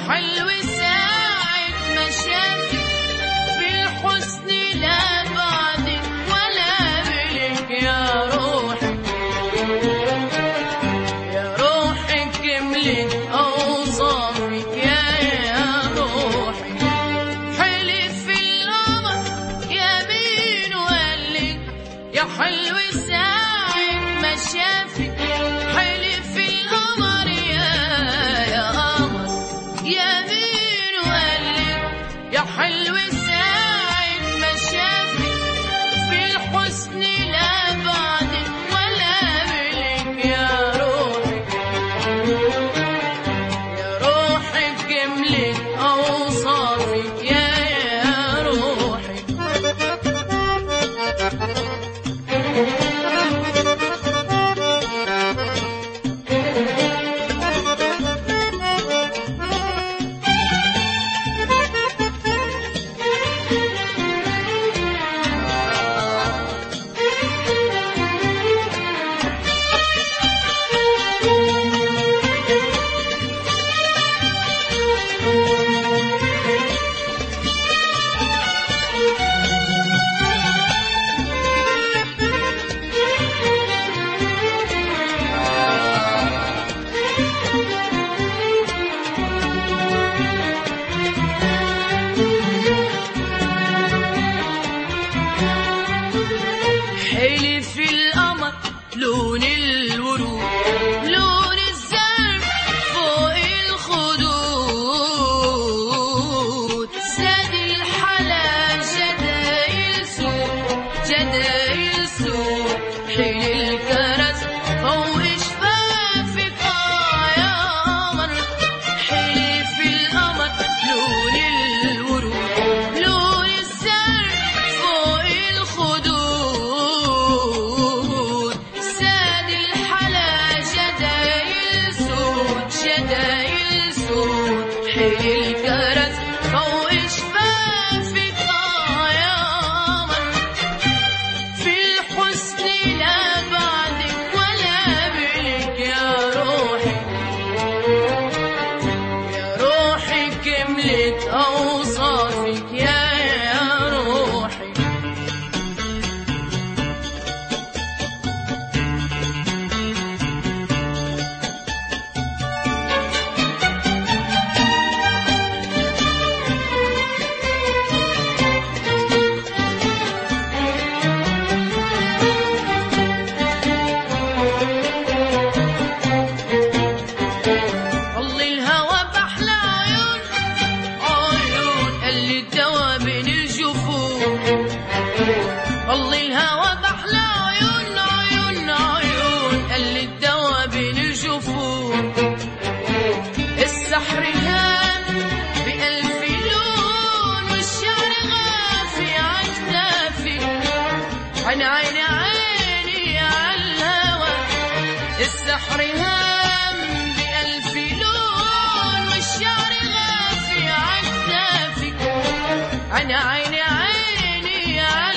حلو ساعة ما شافك في الحسن لا بعدك ولا قبلك يا روحي يا روحي كملت أوصافك يا روحي حلف القمر يمين وقالك يا حلو ساعة ما شافك حلف القمر يا قمر يمين وقالك يا حلو ساعة ما شافك في الحسن لا بعدك ولا قبلك يا روحي يا روحي كملت أوصافك يا روحي حلف القمر لون الورود لون الزرق فوق الخدود زاد الحلا جدايل سود جدايل سود حيل الكرز فوق شفافك يا قمر حلف القمر لون الورود لون الزرق فوق الخدود زاد الحلا جدايل سود جدايل سود حيل الكرز فوق شفافك يا قمر في الحسن لا بعدك ولا قبلك يا روحي يا روحي كملت أوصافك يا روحي والله الهوى بأحلى عيون عيون اللي الدوا بين الجفون والله الهوى بأحلى عيون عيون عيون اللي الدوا بين الجفون السحر هام بألف لون والشعر غافي عكتافي عين عين عيني عالهوى السحر هام بألف لون والشعر غافي عكتافي عين عين عيني